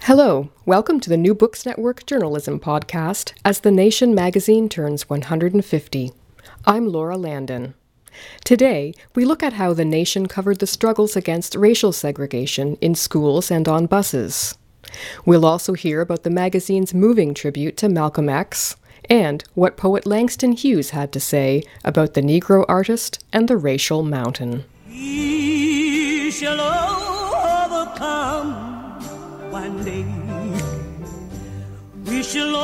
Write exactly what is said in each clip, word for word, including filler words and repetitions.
Hello, welcome to the New Books Network Journalism Podcast as The Nation magazine turns one hundred fifty. I'm Laura Landon. Today, we look at how The Nation covered the struggles against racial segregation in schools and on buses. We'll also hear about the magazine's moving tribute to Malcolm X, and what poet Langston Hughes had to say about the Negro artist and the racial mountain. We shall overcome one day. We shall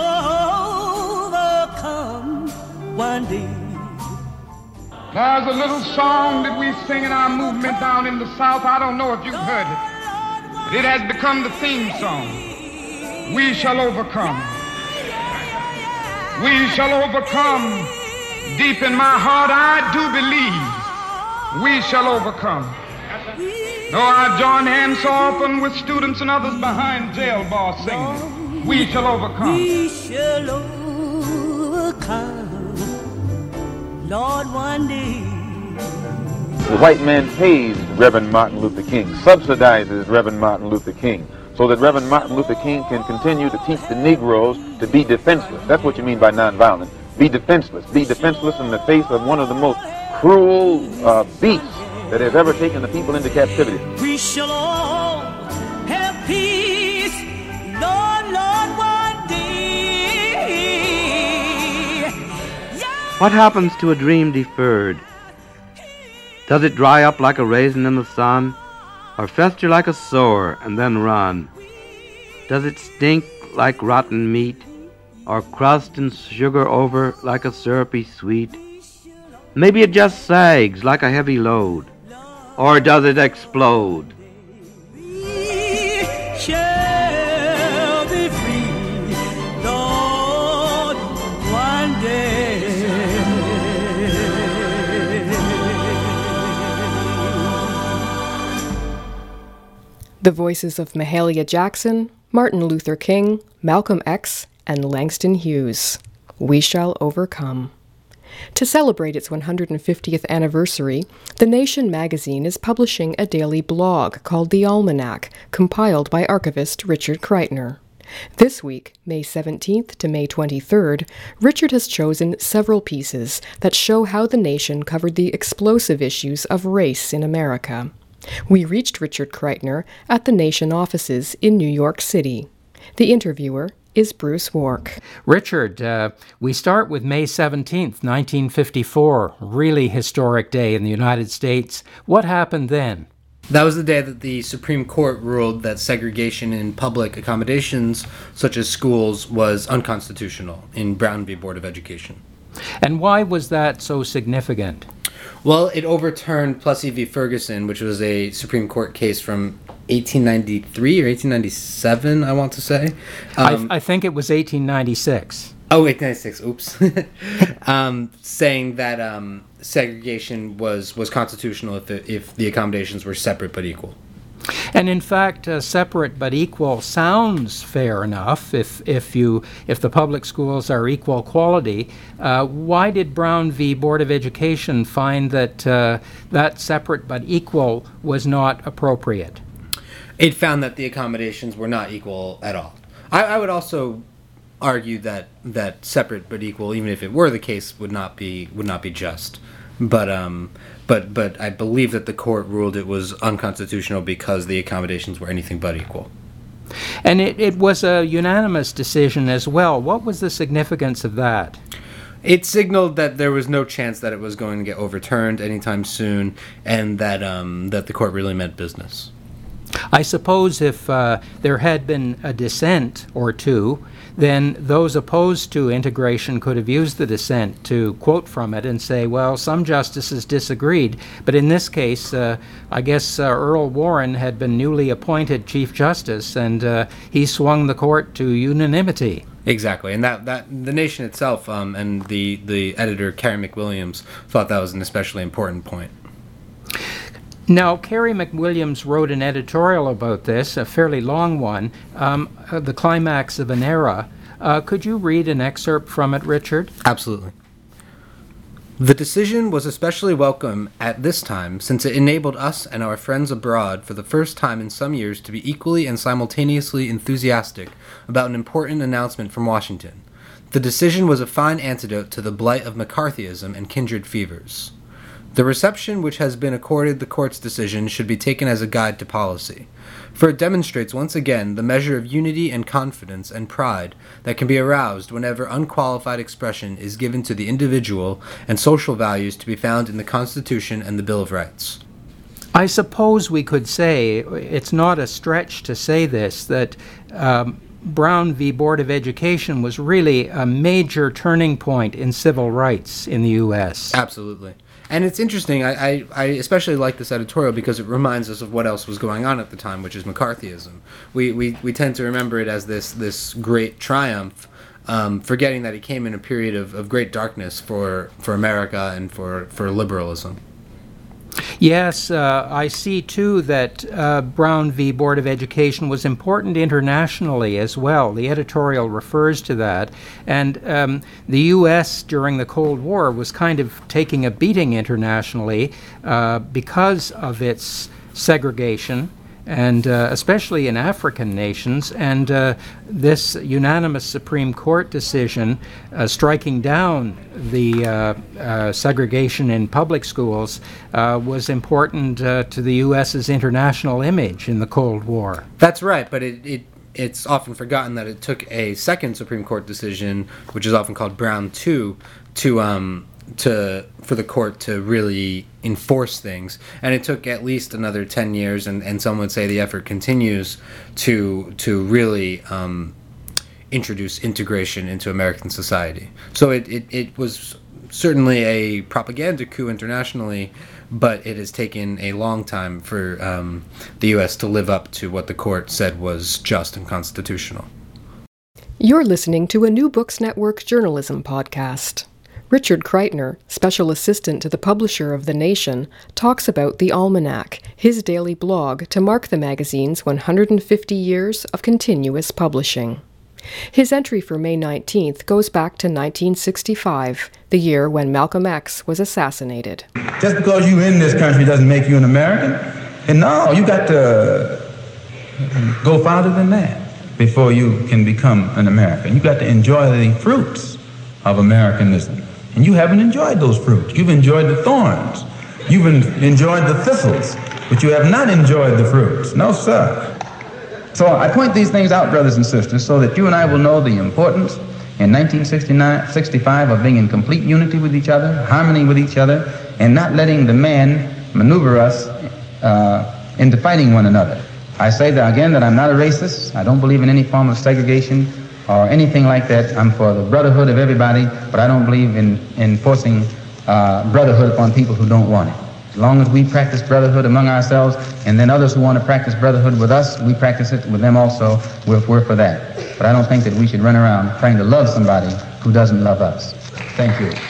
overcome one day. There's a little song that we sing in our movement down in the South. I don't know if you've heard it, but it has become the theme song. We shall overcome. We shall overcome. Deep in my heart, I do believe we shall overcome. Though I join hands so often with students and others behind jail bars singing, we shall overcome. We shall overcome, Lord, one day. The white man pays Reverend Martin Luther King, subsidizes Reverend Martin Luther King, so that Reverend Martin Luther King can continue to teach the Negroes to be defenseless. That's what you mean by nonviolent. Be defenseless. Be defenseless in the face of one of the most cruel uh, beasts that has ever taken the people into captivity. We shall all have peace, Lord, Lord, one day. Yeah. What happens to a dream deferred? Does it dry up like a raisin in the sun, or fester like a sore and then run? Does it stink like rotten meat, or crust and sugar over like a syrupy sweet? Maybe it just sags like a heavy load. Or does it explode? We shall be free, Lord, one day. The voices of Mahalia Jackson, Martin Luther King, Malcolm X, and Langston Hughes. We shall overcome. To celebrate its one hundred fiftieth anniversary, The Nation magazine is publishing a daily blog called The Almanac, compiled by archivist Richard Kreitner. This week, May seventeenth to May twenty-third, Richard has chosen several pieces that show how The Nation covered the explosive issues of race in America. We reached Richard Kreitner at The Nation offices in New York City. The interviewer is Bruce Wark. Richard, uh, we start with May seventeenth, nineteen fifty-four, really historic day in the United States. What happened then? That was the day that the Supreme Court ruled that segregation in public accommodations, such as schools, was unconstitutional in Brown v. Board of Education. And why was that so significant? Well, it overturned Plessy v. Ferguson, which was a Supreme Court case from eighteen ninety-three or eighteen ninety-seven, I want to say. Um, I, I think it was eighteen ninety-six. Oh, eighteen ninety-six, oops. um, saying that um, segregation was, was constitutional if the, if the accommodations were separate but equal. And in fact, uh, separate but equal sounds fair enough if if you if the public schools are equal quality. Uh, why did Brown v. Board of Education find that uh, that separate but equal was not appropriate? It found that the accommodations were not equal at all. I, I would also argue that that separate but equal, even if it were the case, would not be would not be just. But um, but but I believe that the court ruled it was unconstitutional because the accommodations were anything but equal. And it, it was a unanimous decision as well. What was the significance of that? It signaled that there was no chance that it was going to get overturned anytime soon, and that um, that the court really meant business. I suppose if uh, there had been a dissent or two, then those opposed to integration could have used the dissent to quote from it and say, well, some justices disagreed. But in this case, uh, I guess uh, Earl Warren had been newly appointed Chief Justice, and uh, he swung the court to unanimity. Exactly, and that, that the Nation itself um, and the, the editor, Carey McWilliams, thought that was an especially important point. Now, Carey McWilliams wrote an editorial about this, a fairly long one, um, uh, The Climax of an Era. Uh, could you read an excerpt from it, Richard? Absolutely. The decision was especially welcome at this time since it enabled us and our friends abroad for the first time in some years to be equally and simultaneously enthusiastic about an important announcement from Washington. The decision was a fine antidote to the blight of McCarthyism and kindred fevers. The reception which has been accorded the court's decision should be taken as a guide to policy, for it demonstrates once again the measure of unity and confidence and pride that can be aroused whenever unqualified expression is given to the individual and social values to be found in the Constitution and the Bill of Rights. I suppose we could say, it's not a stretch to say this, that um, Brown v. Board of Education was really a major turning point in civil rights in the U S. Absolutely. And it's interesting, I, I, I especially like this editorial because it reminds us of what else was going on at the time, which is McCarthyism. We we, we tend to remember it as this, this great triumph, um, forgetting that it came in a period of, of great darkness for, for America and for, for liberalism. Yes, uh, I see too that uh, Brown v. Board of Education was important internationally as well. The editorial refers to that. And um, the U S during the Cold War was kind of taking a beating internationally uh, because of its segregation, and uh, especially in African nations. And uh, this unanimous Supreme Court decision uh, striking down the uh, uh, segregation in public schools uh, was important uh, to the U S's international image in the Cold War. That's right, but it, it it's often forgotten that it took a second Supreme Court decision, which is often called Brown two, to um, to for the court to really enforce things, and it took at least another ten years, and, and some would say the effort continues to to really um, introduce integration into American society. So it, it, it was certainly a propaganda coup internationally, but it has taken a long time for um, the U S to live up to what the court said was just and constitutional. You're listening to a New Books Network journalism podcast. Richard Kreitner, special assistant to the publisher of The Nation, talks about The Almanac, his daily blog to mark the magazine's one hundred fifty years of continuous publishing. His entry for May nineteenth goes back to nineteen sixty-five, the year when Malcolm X was assassinated. Just because you're in this country doesn't make you an American. And no, you got to go farther than that before you can become an American. You got to enjoy the fruits of Americanism. And you haven't enjoyed those fruits. You've enjoyed the thorns. You've enjoyed the thistles, but you have not enjoyed the fruits. No, sir. So I point these things out, brothers and sisters, so that you and I will know the importance in nineteen sixty-nine, sixty-five of being in complete unity with each other, harmony with each other, and not letting the man maneuver us uh, into fighting one another. I say that again that I'm not a racist. I don't believe in any form of segregation or anything like that. I'm for the brotherhood of everybody, but I don't believe in enforcing uh, brotherhood upon people who don't want it. As long as we practice brotherhood among ourselves, and then others who want to practice brotherhood with us, we practice it with them also. We're, we're for that. But I don't think that we should run around trying to love somebody who doesn't love us. Thank you.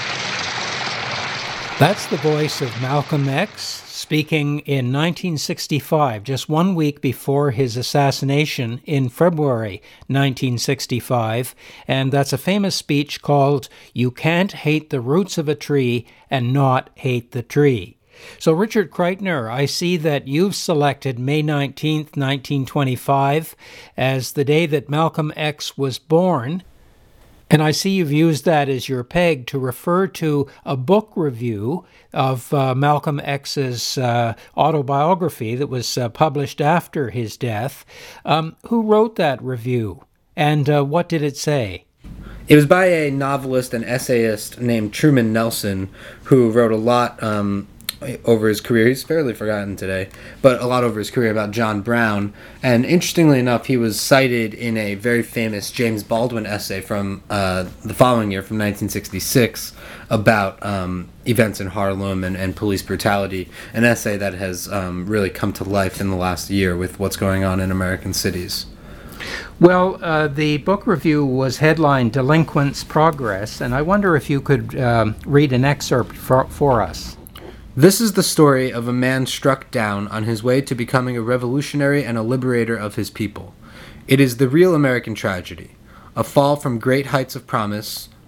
That's the voice of Malcolm X, speaking in nineteen sixty-five, just one week before his assassination in February nineteen sixty-five, and that's a famous speech called "You Can't Hate the Roots of a Tree and Not Hate the Tree." So, Richard Kreitner, I see that you've selected May nineteenth, nineteen twenty-five as the day that Malcolm X was born. And I see you've used that as your peg to refer to a book review of uh, Malcolm X's uh, autobiography that was uh, published after his death. Um, who wrote that review, and uh, what did it say? It was by a novelist and essayist named Truman Nelson, who wrote a lot um, over his career. He's fairly forgotten today, but a lot over his career about John Brown. And interestingly enough, he was cited in a very famous James Baldwin essay from uh, the following year, from nineteen sixty-six, about um, events in Harlem and, and police brutality, an essay that has um, really come to life in the last year with what's going on in American cities. Well, uh, the book review was headlined Delinquent's Progress, and I wonder if you could um, read an excerpt for, for us. This is the story of a man struck down on his way to becoming a revolutionary and a liberator of his people. It is the real American tragedy, a fall from great heights of promise,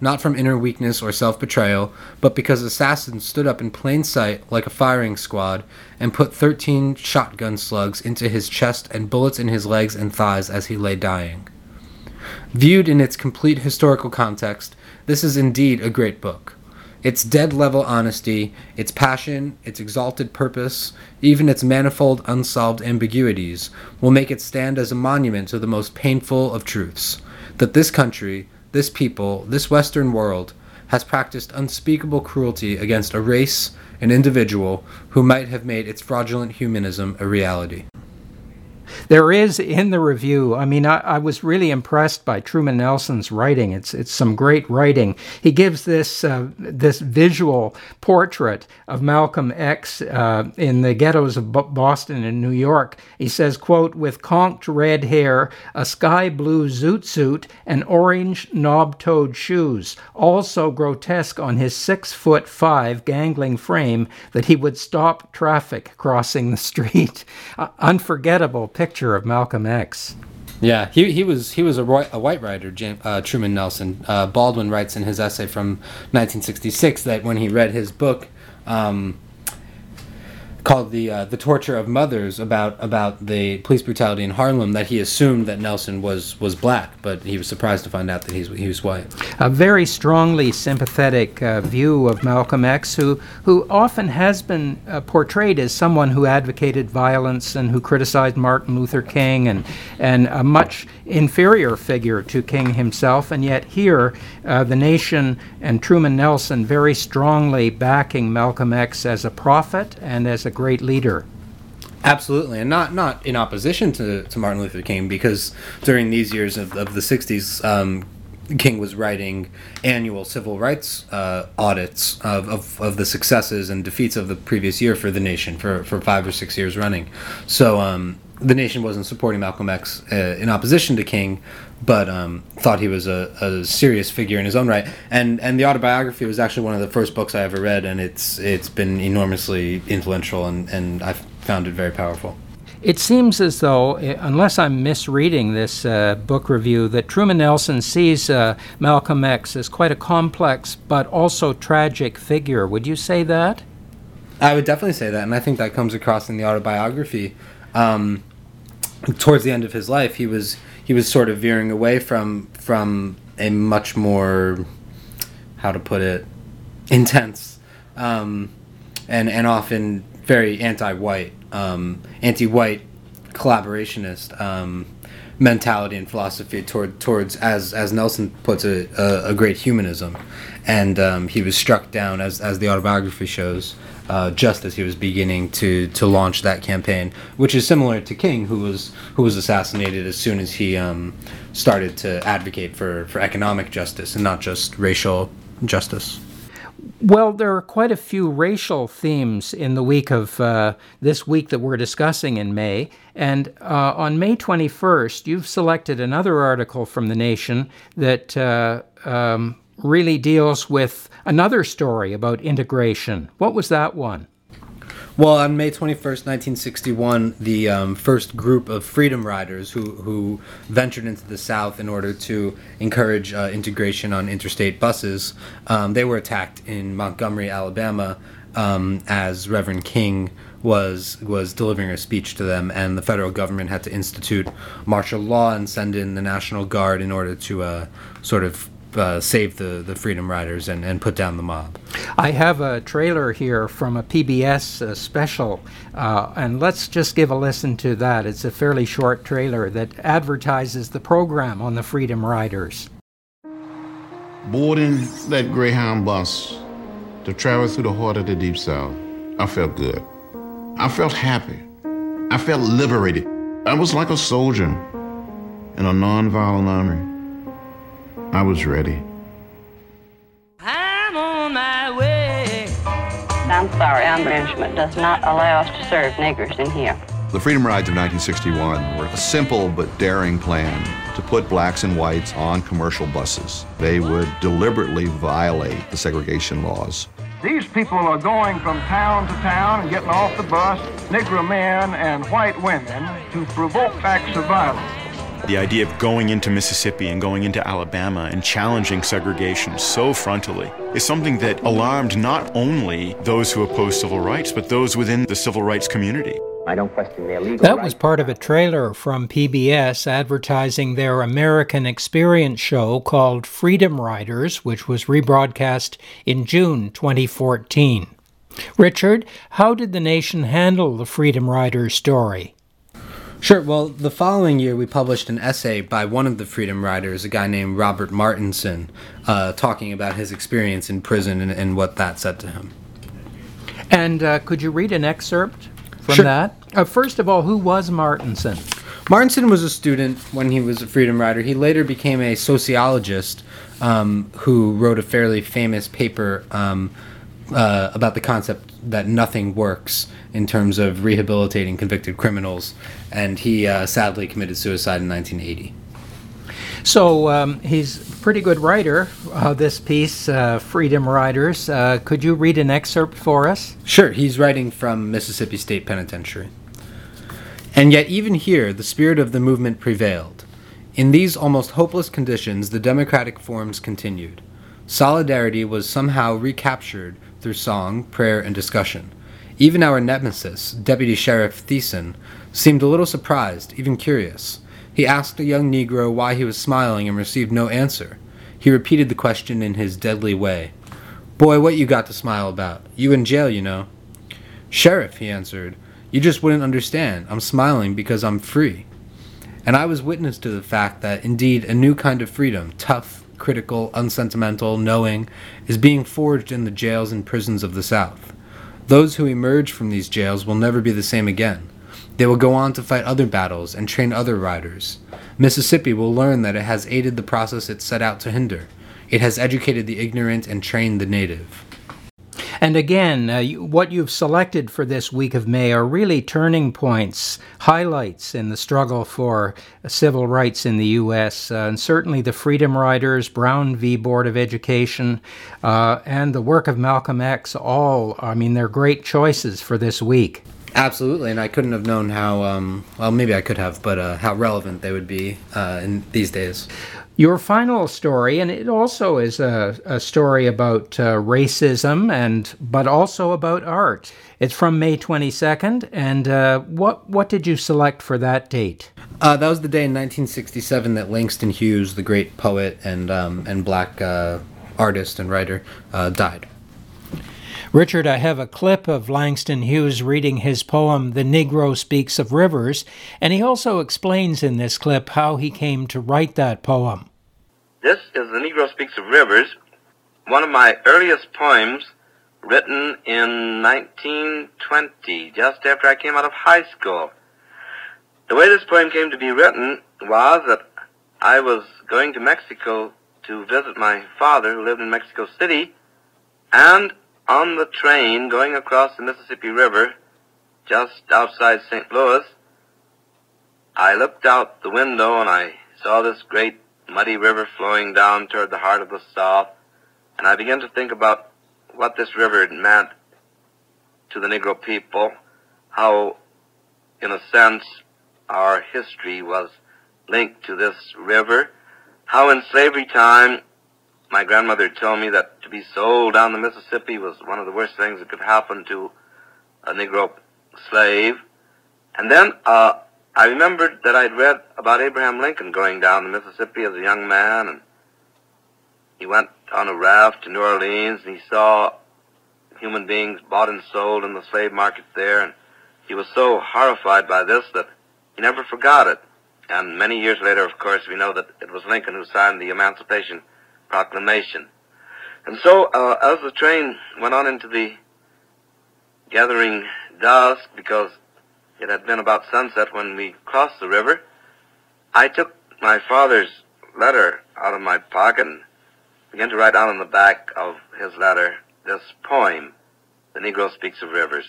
not from inner weakness or self-betrayal, but because assassins stood up in plain sight like a firing squad and put thirteen shotgun slugs into his chest and bullets in his legs and thighs as he lay dying. Viewed in its complete historical context, this is indeed a great book. Its dead-level honesty, its passion, its exalted purpose, even its manifold unsolved ambiguities, will make it stand as a monument to the most painful of truths, that this country, this people, this Western world, has practiced unspeakable cruelty against a race, an individual, who might have made its fraudulent humanism a reality. There is in the review, I mean, I, I was really impressed by Truman Nelson's writing. It's it's some great writing. He gives this uh, this visual portrait of Malcolm X uh, in the ghettos of B- Boston and New York. He says, quote, with conked red hair, a sky blue zoot suit, and orange knob-toed shoes, all so grotesque on his six foot five gangling frame that he would stop traffic crossing the street. Uh, unforgettable picture of Malcolm X. Yeah, he he was he was a, roi- a white writer, James, uh, Truman Nelson. Uh, Baldwin writes in his essay from nineteen sixty-six that when he read his book um, called the uh, the Torture of Mothers about about the police brutality in Harlem, that he assumed that Nelson was was black, but he was surprised to find out that he's, he was white. A very strongly sympathetic uh, view of Malcolm X, who who often has been uh, portrayed as someone who advocated violence and who criticized Martin Luther King, and and a much inferior figure to King himself, and yet here uh, the nation and Truman Nelson very strongly backing Malcolm X as a prophet and as a great leader. Absolutely, and not not in opposition to, to Martin Luther King, because during these years of, of the sixties, um, King was writing annual civil rights uh, audits of, of, of the successes and defeats of the previous year for the nation for, for five or six years running. So um, the nation wasn't supporting Malcolm X uh, in opposition to King, but um, thought he was a, a serious figure in his own right. And and the autobiography was actually one of the first books I ever read, and it's it's been enormously influential, and, and I found it very powerful. It seems as though, unless I'm misreading this uh, book review, that Truman Nelson sees uh, Malcolm X as quite a complex but also tragic figure. Would you say that? I would definitely say that, and I think that comes across in the autobiography. Um, towards the end of his life, he was he was sort of veering away from from a much more, how to put it, intense um, and and often very anti-white, um, anti-white collaborationist um, mentality and philosophy toward towards, as as Nelson puts it, a, a great humanism, and um, he was struck down, as as the autobiography shows, uh, just as he was beginning to to launch that campaign, which is similar to King, who was who was assassinated as soon as he um, started to advocate for for economic justice and not just racial justice. Well, there are quite a few racial themes in the week of uh, this week that we're discussing in May. And uh, on May twenty-first, you've selected another article from The Nation that uh, um, really deals with another story about integration. What was that one? Well, on May twenty-first, nineteen sixty-one, the um, first group of Freedom Riders who, who ventured into the South in order to encourage uh, integration on interstate buses, um, they were attacked in Montgomery, Alabama, um, as Reverend King was was delivering a speech to them, and the federal government had to institute martial law and send in the National Guard in order to uh, sort of Uh, save the, the Freedom Riders and, and put down the mob. I have a trailer here from a P B S uh, special, uh, and let's just give a listen to that. It's a fairly short trailer that advertises the program on the Freedom Riders. Boarding that Greyhound bus to travel through the heart of the Deep South, I felt good. I felt happy. I felt liberated. I was like a soldier in a nonviolent army. I was ready. I'm on my way. I'm sorry, our management does not allow us to serve niggers in here. The Freedom Rides of nineteen sixty-one were a simple but daring plan to put blacks and whites on commercial buses. They would deliberately violate the segregation laws. These people are going from town to town and getting off the bus, Negro men and white women, to provoke acts of violence. The idea of going into Mississippi and going into Alabama and challenging segregation so frontally is something that alarmed not only those who oppose civil rights, but those within the civil rights community. I don't question their legal That rights. was part of a trailer from P B S advertising their American Experience show called Freedom Riders, which was rebroadcast in June twenty fourteen. Richard, how did the nation handle the Freedom Riders story? Sure. Well, the following year, we published an essay by one of the Freedom Riders, a guy named Robert Martinson, uh, talking about his experience in prison and, and what that said to him. And uh, could you read an excerpt from Sure. that? Uh, first of all, who was Martinson? Martinson was a student when he was a Freedom Rider. He later became a sociologist um, who wrote a fairly famous paper um, uh, about the concept that nothing works in terms of rehabilitating convicted criminals, and he uh, sadly committed suicide in nineteen eighty. So um, he's a pretty good writer, uh, this piece, uh, Freedom Riders. Uh, could you read an excerpt for us? Sure, he's writing from Mississippi State Penitentiary. And yet even here, the spirit of the movement prevailed. In these almost hopeless conditions, the democratic forms continued. Solidarity was somehow recaptured through song, prayer, and discussion. Even our nemesis, Deputy Sheriff Thiessen, seemed a little surprised, even curious. He asked a young Negro why he was smiling and received no answer. He repeated the question in his deadly way. "Boy, what you got to smile about? You in jail, you know." "Sheriff," he answered, "you just wouldn't understand. I'm smiling because I'm free." And I was witness to the fact that, indeed, a new kind of freedom, tough, critical, unsentimental, knowing, is being forged in the jails and prisons of the South. Those who emerge from these jails will never be the same again. They will go on to fight other battles and train other riders. Mississippi will learn that it has aided the process it set out to hinder. It has educated the ignorant and trained the native. And again, uh, you, what you've selected for this week of May are really turning points, highlights in the struggle for uh, civil rights in the U S, uh, and certainly the Freedom Riders, Brown v. Board of Education, uh, and the work of Malcolm X, all, I mean, they're great choices for this week. Absolutely, and I couldn't have known how, um, well, maybe I could have, but uh, how relevant they would be uh, in these days. Your final story, and it also is a, a story about uh, racism, and but also about art. It's from May twenty-second, and uh, what what did you select for that date? Uh, that was the day in nineteen sixty-seven that Langston Hughes, the great poet and um, and black uh, artist and writer, uh, died. Richard, I have a clip of Langston Hughes reading his poem, The Negro Speaks of Rivers, and he also explains in this clip how he came to write that poem. This is The Negro Speaks of Rivers, one of my earliest poems, written in nineteen twenty, just after I came out of high school. The way this poem came to be written was that I was going to Mexico to visit my father, who lived in Mexico City, and on the train going across the Mississippi River, just outside Saint Louis, I looked out the window and I saw this great muddy river flowing down toward the heart of the South, and I began to think about what this river meant to the Negro people, how, in a sense, our history was linked to this river, how in slavery time my grandmother told me that to be sold down the Mississippi was one of the worst things that could happen to a Negro slave. And then uh, I remembered that I'd read about Abraham Lincoln going down the Mississippi as a young man, and he went on a raft to New Orleans, and he saw human beings bought and sold in the slave market there, and he was so horrified by this that he never forgot it. And many years later, of course, we know that it was Lincoln who signed the Emancipation Proclamation. And so, uh, as the train went on into the gathering dusk, because it had been about sunset when we crossed the river, I took my father's letter out of my pocket and began to write down on the back of his letter this poem, The Negro Speaks of Rivers.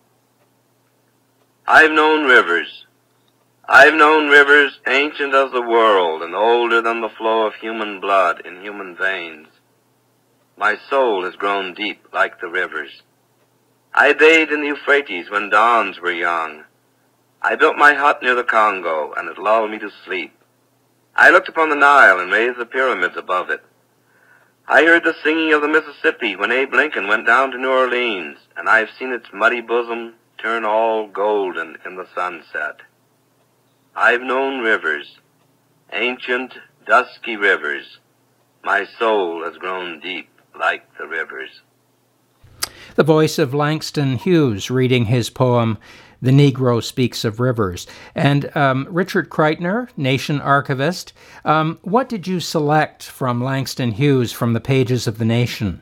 I've known rivers. I've known rivers ancient as the world and older than the flow of human blood in human veins. My soul has grown deep like the rivers. I bathed in the Euphrates when dawns were young. I built my hut near the Congo, and it lulled me to sleep. I looked upon the Nile and raised the pyramids above it. I heard the singing of the Mississippi when Abe Lincoln went down to New Orleans, and I've seen its muddy bosom turn all golden in the sunset. I've known rivers, ancient, dusky rivers. My soul has grown deep like the rivers. The voice of Langston Hughes reading his poem, The Negro Speaks of Rivers. And um, Richard Kreitner, Nation archivist, um, what did you select from Langston Hughes from the pages of The Nation?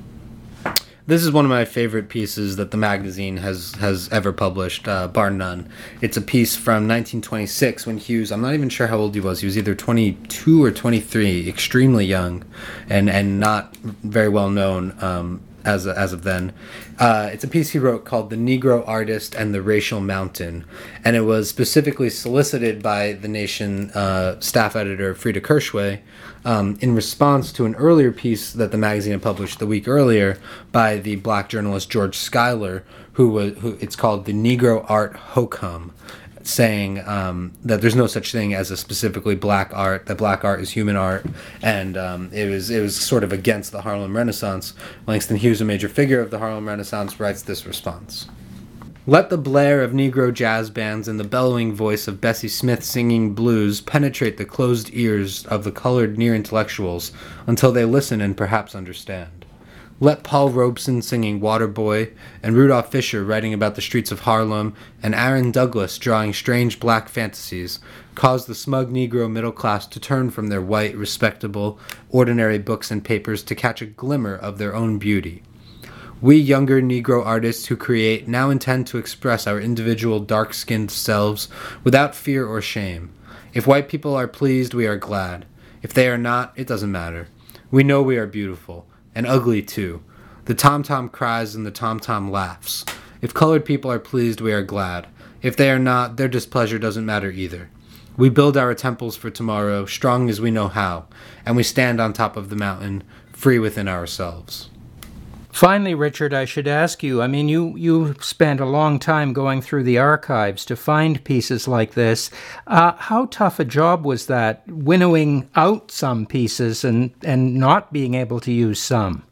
This is one of my favorite pieces that the magazine has, has ever published, uh, bar none. It's a piece from nineteen twenty-six when Hughes, I'm not even sure how old he was, he was either twenty-two or twenty-three, extremely young and, and not very well known um, as, as of then. Uh, it's a piece he wrote called The Negro Artist and the Racial Mountain, and it was specifically solicited by the Nation uh, staff editor Frida Kirschway um, in response to an earlier piece that the magazine had published the week earlier by the black journalist George Schuyler, who was who it's called The Negro Art Hokum, saying um, that there's no such thing as a specifically black art, that black art is human art, and um, it was it was sort of against the Harlem Renaissance. Langston Hughes, a major figure of the Harlem Renaissance, writes this response. Let the blare of Negro jazz bands and the bellowing voice of Bessie Smith singing blues penetrate the closed ears of the colored near-intellectuals until they listen and perhaps understand. Let Paul Robeson singing Waterboy, and Rudolph Fisher writing about the streets of Harlem, and Aaron Douglas drawing strange black fantasies cause the smug Negro middle class to turn from their white, respectable, ordinary books and papers to catch a glimmer of their own beauty. We younger Negro artists who create now intend to express our individual dark-skinned selves without fear or shame. If white people are pleased, we are glad. If they are not, it doesn't matter. We know we are beautiful. And ugly, too. The tom-tom cries and the tom-tom laughs. If colored people are pleased, we are glad. If they are not, their displeasure doesn't matter either. We build our temples for tomorrow, strong as we know how, and we stand on top of the mountain, free within ourselves. Finally, Richard, I should ask you, I mean, you, you spent a long time going through the archives to find pieces like this. Uh, how tough a job was that, winnowing out some pieces and, and not being able to use some?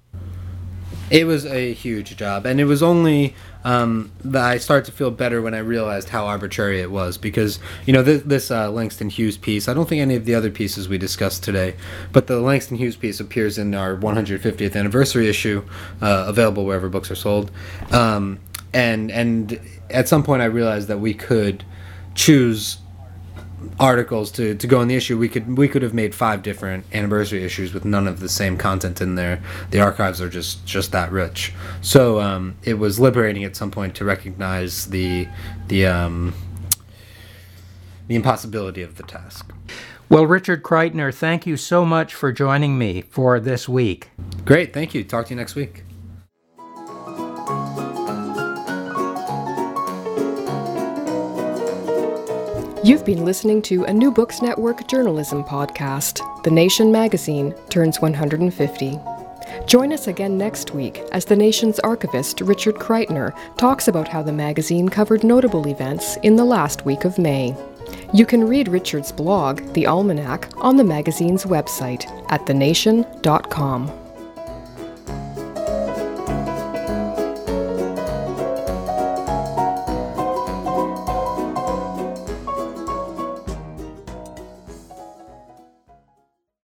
It was a huge job, and it was only um, that I started to feel better when I realized how arbitrary it was, because, you know, this, this uh, Langston Hughes piece, I don't think any of the other pieces we discussed today, but the Langston Hughes piece appears in our one hundred fiftieth anniversary issue, uh, available wherever books are sold, um, and and at some point I realized that we could choose articles to, to go in the issue. We could we could have made five different anniversary issues with none of the same content in there. The archives are just just that rich. So um, it was liberating at some point to recognize the the um, the impossibility of the task. Well, Richard Kreitner, thank you so much for joining me for this week. Great, thank you. Talk to you next week. You've been listening to a New Books Network journalism podcast. The Nation magazine turns one hundred fifty. Join us again next week as the Nation's archivist Richard Kreitner talks about how the magazine covered notable events in the last week of May. You can read Richard's blog, The Almanac, on the magazine's website at the nation dot com.